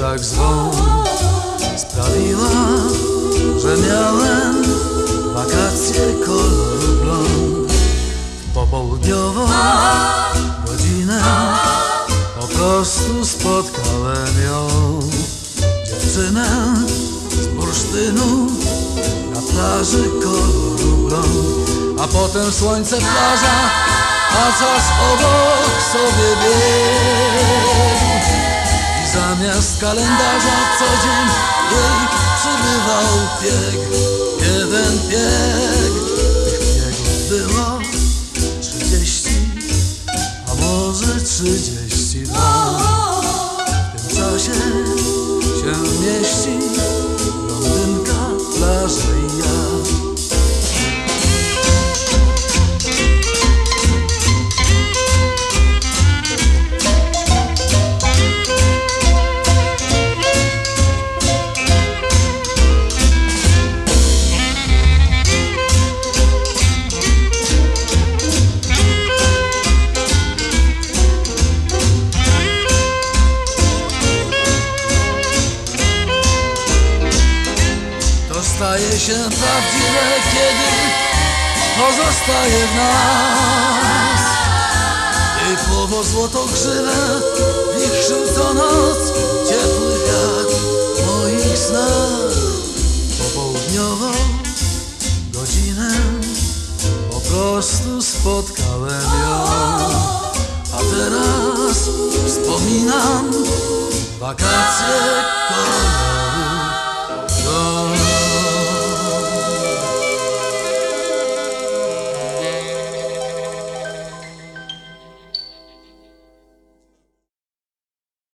tak zwą sprawiła, że miałem wakacje koloru blond. W popołudniową godzinę po prostu spotkałem ją, dziewczynę z bursztynu na plaży koloru blond. A potem słońce, plaża, a czas obok sobie biegł. I zamiast kalendarza co dzień jej przybywał bieg. Jeden bieg, tych biegów było 30, a może 32. W tym czasie się mieści blondynka, plaża i ja. Staje się prawdziwe, kiedy pozostaje w nas typowo złotogrzywe, wichrzył co noc ciepły wiatr moich snach. Popołudniową godzinę po prostu spotkałem ją, a teraz wspominam wakacje